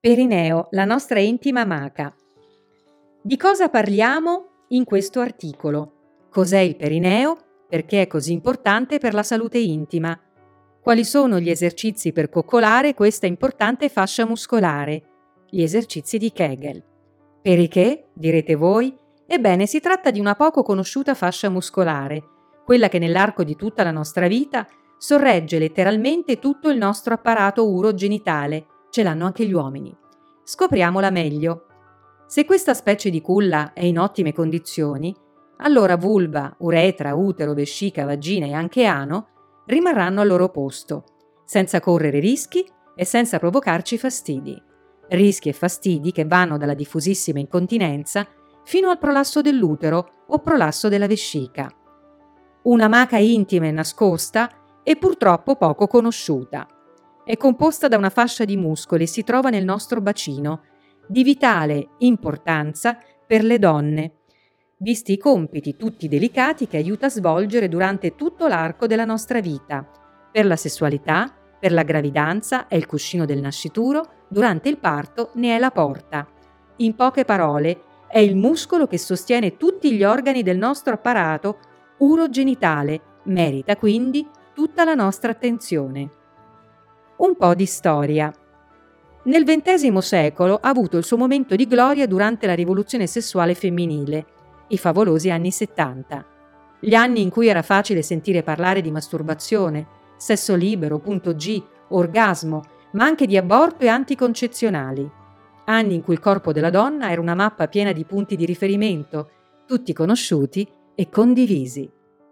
Perineo, la nostra intima maca. Di cosa parliamo in questo articolo? Cos'è il perineo? Perché è così importante per la salute intima? Quali sono gli esercizi per coccolare questa importante fascia muscolare? Gli esercizi di Kegel. Perché? Direte voi? Ebbene, si tratta di una poco conosciuta fascia muscolare, quella che nell'arco di tutta la nostra vita sorregge letteralmente tutto il nostro apparato urogenitale. Ce l'hanno anche gli uomini. Scopriamola meglio. Se questa specie di culla è in ottime condizioni, allora vulva, uretra, utero, vescica, vagina e anche ano rimarranno al loro posto, senza correre rischi e senza provocarci fastidi. Rischi e fastidi che vanno dalla diffusissima incontinenza fino al prolasso dell'utero o prolasso della vescica. Una maca intima e nascosta e purtroppo poco conosciuta. È composta da una fascia di muscoli e si trova nel nostro bacino, di vitale importanza per le donne, visti i compiti tutti delicati che aiuta a svolgere durante tutto l'arco della nostra vita. Per la sessualità, per la gravidanza è il cuscino del nascituro, durante il parto ne è la porta. In poche parole, è il muscolo che sostiene tutti gli organi del nostro apparato urogenitale, merita quindi tutta la nostra attenzione. Un po' di storia. Nel XX secolo ha avuto il suo momento di gloria durante la rivoluzione sessuale femminile, i favolosi anni 70. Gli anni in cui era facile sentire parlare di masturbazione, sesso libero, punto G, orgasmo, ma anche di aborto e anticoncezionali. Anni in cui il corpo della donna era una mappa piena di punti di riferimento, tutti conosciuti e condivisi.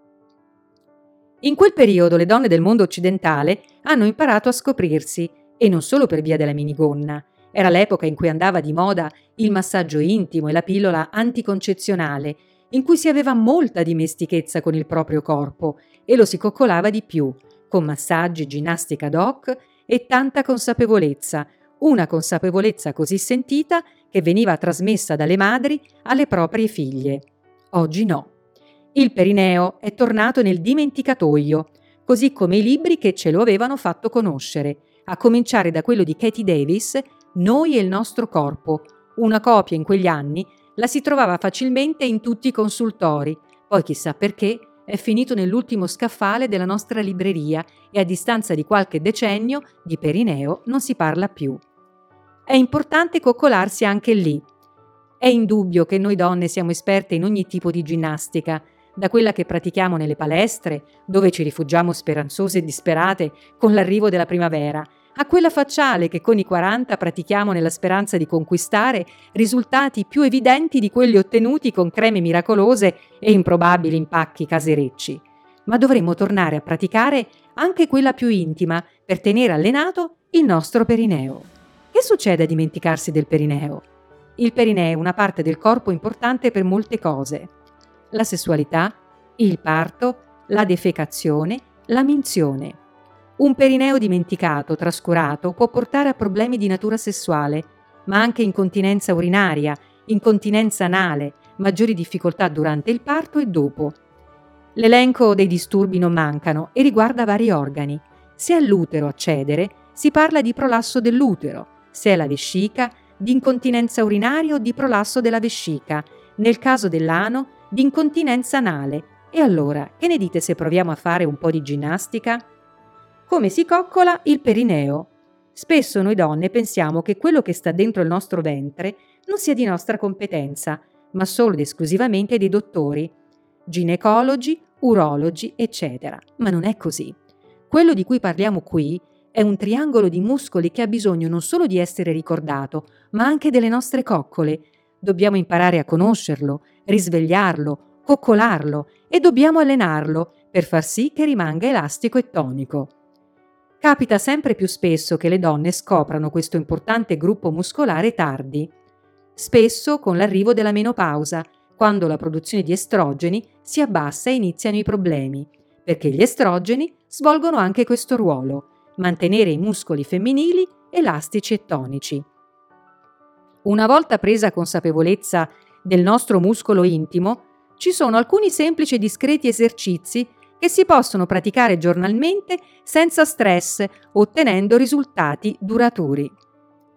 In quel periodo le donne del mondo occidentale hanno imparato a scoprirsi, e non solo per via della minigonna. Era l'epoca in cui andava di moda il massaggio intimo e la pillola anticoncezionale, in cui si aveva molta dimestichezza con il proprio corpo e lo si coccolava di più, con massaggi, ginnastica ad hoc e tanta consapevolezza, una consapevolezza così sentita che veniva trasmessa dalle madri alle proprie figlie. Oggi no. Il perineo è tornato nel dimenticatoio, così come i libri che ce lo avevano fatto conoscere, a cominciare da quello di Katie Davis, Noi e il nostro corpo. Una copia in quegli anni la si trovava facilmente in tutti i consultori, poi chissà perché è finito nell'ultimo scaffale della nostra libreria e a distanza di qualche decennio di perineo non si parla più. È importante coccolarsi anche lì. È indubbio che noi donne siamo esperte in ogni tipo di ginnastica, da quella che pratichiamo nelle palestre, dove ci rifugiamo speranzose e disperate con l'arrivo della primavera, a quella facciale che con i 40 pratichiamo nella speranza di conquistare risultati più evidenti di quelli ottenuti con creme miracolose e improbabili impacchi caserecci. Ma dovremmo tornare a praticare anche quella più intima per tenere allenato il nostro perineo. Che succede a dimenticarsi del perineo? Il perineo è una parte del corpo importante per molte cose. La sessualità, il parto, la defecazione, la minzione. Un perineo dimenticato, trascurato, può portare a problemi di natura sessuale, ma anche incontinenza urinaria, incontinenza anale, maggiori difficoltà durante il parto e dopo. L'elenco dei disturbi non mancano e riguarda vari organi. Se è l'utero a cedere, si parla di prolasso dell'utero, se è la vescica, di incontinenza urinaria o di prolasso della vescica, nel caso dell'ano, di incontinenza anale. E allora, che ne dite se proviamo a fare un po' di ginnastica? Come si coccola il perineo? Spesso noi donne pensiamo che quello che sta dentro il nostro ventre non sia di nostra competenza, ma solo ed esclusivamente dei dottori, ginecologi, urologi, eccetera. Ma non è così. Quello di cui parliamo qui è un triangolo di muscoli che ha bisogno non solo di essere ricordato, ma anche delle nostre coccole. Dobbiamo imparare a conoscerlo, risvegliarlo, coccolarlo e dobbiamo allenarlo per far sì che rimanga elastico e tonico. Capita sempre più spesso che le donne scoprano questo importante gruppo muscolare tardi, spesso con l'arrivo della menopausa, quando la produzione di estrogeni si abbassa e iniziano i problemi, perché gli estrogeni svolgono anche questo ruolo, mantenere i muscoli femminili elastici e tonici. Una volta presa consapevolezza del nostro muscolo intimo, ci sono alcuni semplici e discreti esercizi che si possono praticare giornalmente senza stress, ottenendo risultati duraturi.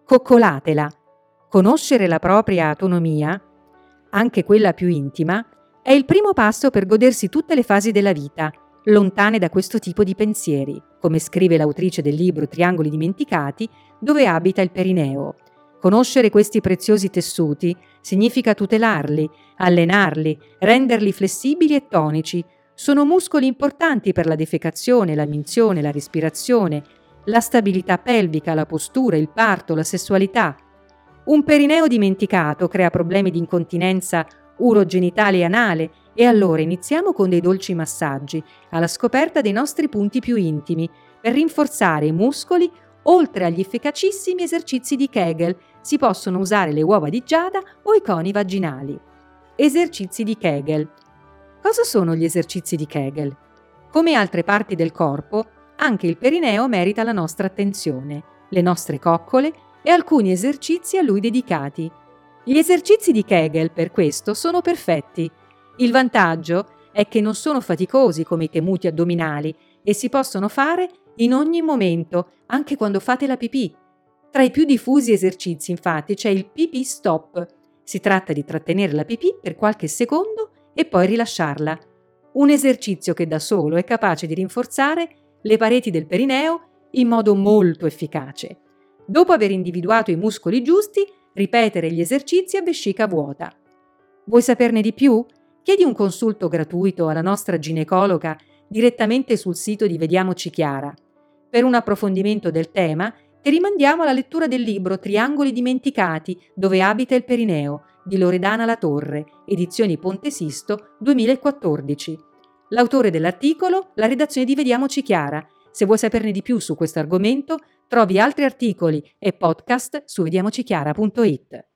Coccolatela. Conoscere la propria autonomia, anche quella più intima, è il primo passo per godersi tutte le fasi della vita, lontane da questo tipo di pensieri, come scrive l'autrice del libro Triangoli dimenticati, dove abita il perineo. Conoscere questi preziosi tessuti significa tutelarli, allenarli, renderli flessibili e tonici. Sono muscoli importanti per la defecazione, la minzione, la respirazione, la stabilità pelvica, la postura, il parto, la sessualità. Un perineo dimenticato crea problemi di incontinenza urogenitale e anale, e allora iniziamo con dei dolci massaggi alla scoperta dei nostri punti più intimi per rinforzare i muscoli. Oltre agli efficacissimi esercizi di Kegel si possono usare le uova di giada o i coni vaginali. Esercizi di Kegel. Cosa sono gli esercizi di Kegel? Come altre parti del corpo, anche il perineo merita la nostra attenzione, le nostre coccole e alcuni esercizi a lui dedicati. Gli esercizi di Kegel, per questo, sono perfetti. Il vantaggio è che non sono faticosi come i temuti addominali e si possono fare in ogni momento, anche quando fate la pipì. Tra i più diffusi esercizi, infatti, c'è il pipì stop. Si tratta di trattenere la pipì per qualche secondo e poi rilasciarla. Un esercizio che da solo è capace di rinforzare le pareti del perineo in modo molto efficace. Dopo aver individuato i muscoli giusti, ripetere gli esercizi a vescica vuota. Vuoi saperne di più? Chiedi un consulto gratuito alla nostra ginecologa direttamente sul sito di Vediamoci Chiara. Per un approfondimento del tema, ti rimandiamo alla lettura del libro Triangoli dimenticati, dove abita il perineo, di Loredana Latorre, edizioni Ponte Sisto, 2014. L'autore dell'articolo, la redazione di Vediamoci Chiara. Se vuoi saperne di più su questo argomento, trovi altri articoli e podcast su vediamocichiara.it.